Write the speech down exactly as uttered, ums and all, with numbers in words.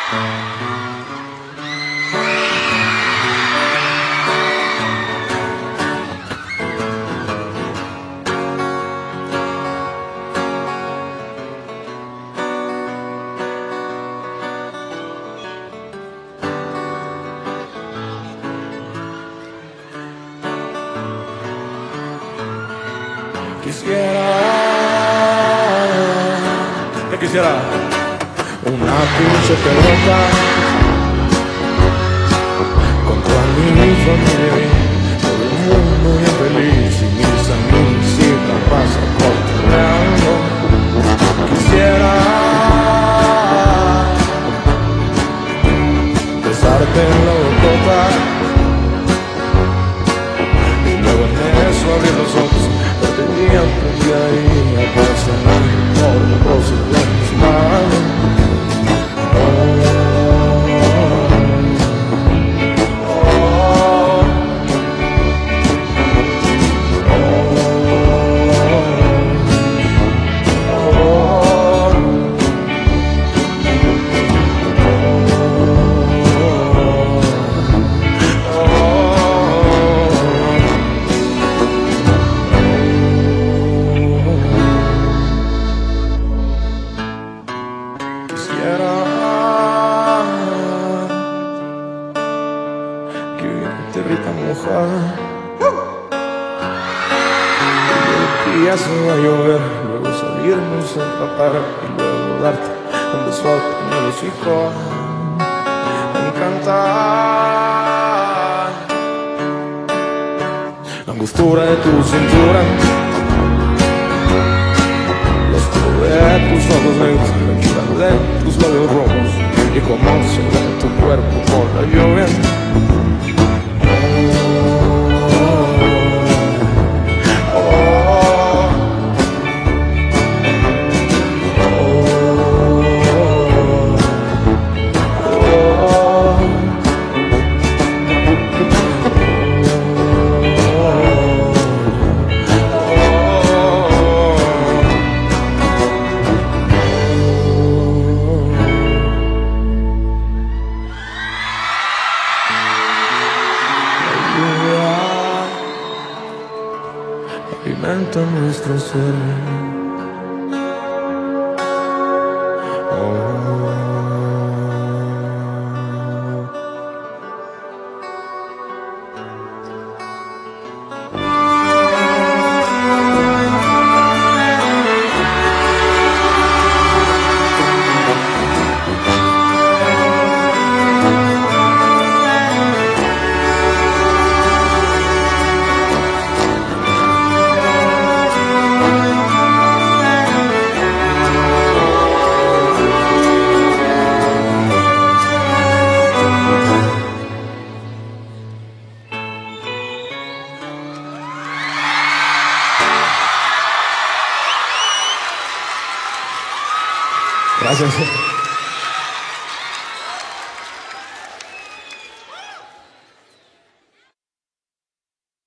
Quisiera, ¿qué quisiera? Una pinche pelota contra mi familia, todo el mundo bien feliz y mis amigos y capaz cortando. Quisiera besarte en la bocota y luego en eso abrir los ojos. Tiempo que ahí apasionado por el gozo de mis manos. Tierrita mojada, y ya se va a llover, luego salirnos a empapar y luego darte un beso en el hocico, encantar la angostura de tu cintura, los ojos de tus ojos negros, la anchura de tus labios rojos y cómo se ve tu cuerpo por la lluvia. Alimenta nuestro ser. Oh. Gracias.